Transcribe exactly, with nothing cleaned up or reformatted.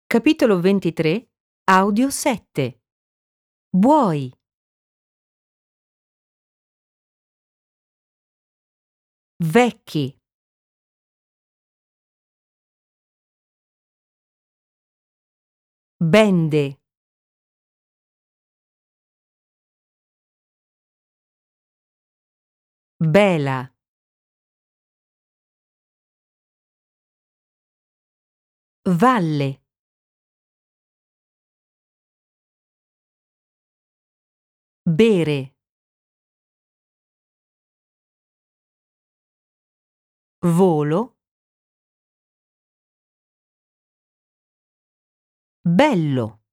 Capitolo ventitré, audio sette. Buoi. Vecchi. Bende. Bela. Valle. Bere. Volo. Bello.